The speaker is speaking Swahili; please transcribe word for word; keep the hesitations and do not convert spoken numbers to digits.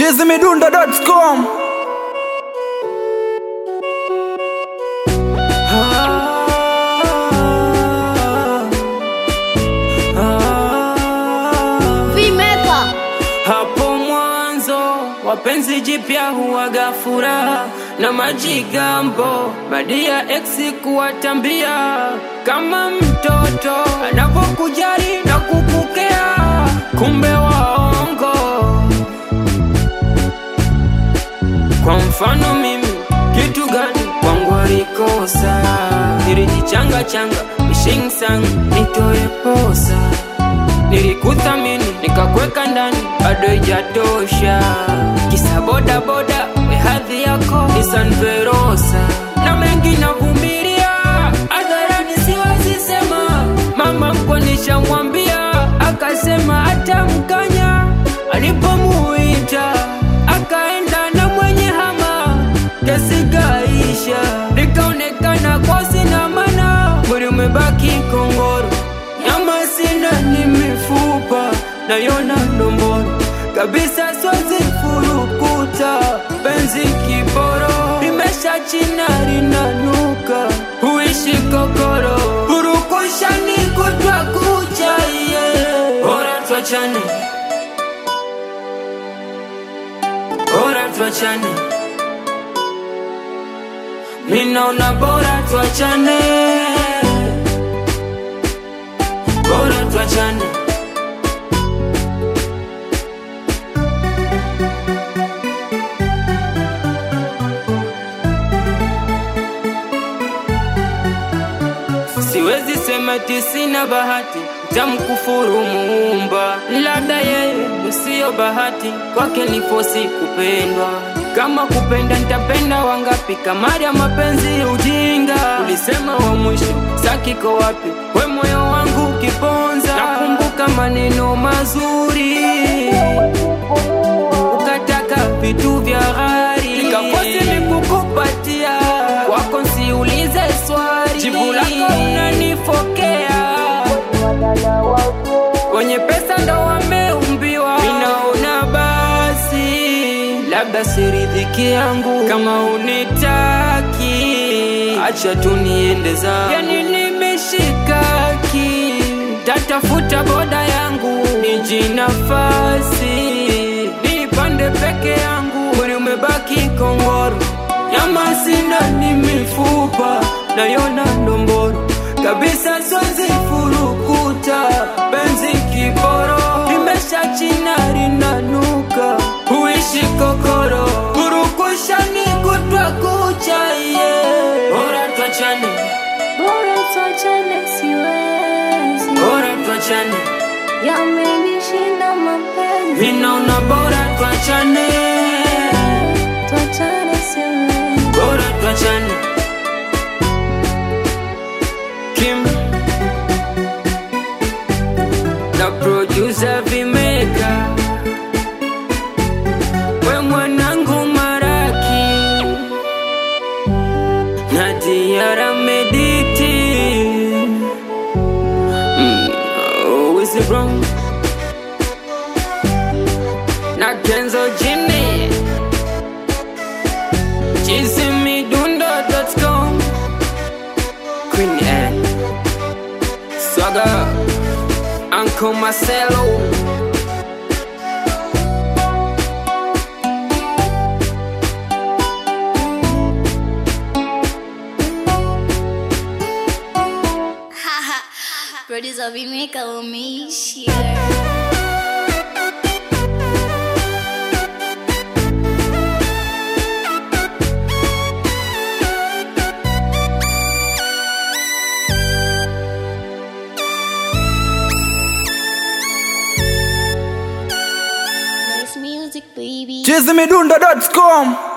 chizimidundo dot com. Hapo mwanzo wapenzi jipya huwaga furaha na majigambo, badia exi kuwatambia kama mtoto anapokujali na kukukea, kumbe waongo. Kwa mfano mimi, kitu gani kwangu alikosa? Nilijichanga changa, wishing sang, nitoe posa. Nilikuthamini, nikakweka ndani, bado haijatosha. Kisa boda boda, we hadhi yako ni San Verosa. Na mengi navumilia, hadharani siwezi sema. Mama mkwe nishamwambia, akasema atamkanya. Alipomuita, akaenda na mwenye hama. Kesi kaisha, nikaonekana kwa sina maana. Mwili umebaki kongoro, nyama sina ni mifupa, nayona ndomboro kabisa, siwezi furukuta. Penzi kiboro, limesha china linanuka, huishi kokoro. Purukusha ni kutwa kucha, yeah. Bora tuachane, bora tuachane, minaona bora tuachane, bora tuachane. Siwezi sema tisina bahati, tamkufuru Muumba. Labda yeye usio bahati, kwake ni fosi kupendwa. Kama kupenda nitapenda wangapi, kamari ya mapenzi ujinga. Ulisema wa mwisho, sakiko wapi, we moyo wangu kiponza. Nakumbuka maneno mazuri, ukataka vitu vya ghali, nikafosi nikukupatia. Kwako nsiulize swali, jibu lako unanifokea. Kwenye pesa ndo wameumbiwa, minaona basi labda siridhiki yangu. Kama unitaki, acha tu niende zangu. Yani nimeshikaki, tatafuta boda yangu, niji nafasi nipande peke yangu. Mwili umebaki kongoro, nyama sina ni mifupa, nayona ndomboro kabisa, siwezi furukuta. Penzi kiboro, limesha china linanuka, huishi kokoro. Purukusha ni kutwa kucha, yeah. Bora tuachane, Bora tuachane, siwezi. bora tuachane, Yamenishinda mapenzi. minaona bora tuachane, Tuachane, siwezi. bora tuachane. Kim na producer Vimeka, we mwanangu Maraki na Diara Mediti, mm, oh, is it wrong? Na Kenzo Jimmy, chizimidundo dot com, Queen Anne, Saga, Uncle Marcelo. Producer Vimeka umeishia. Nice music, baby. chizimidundo dot com.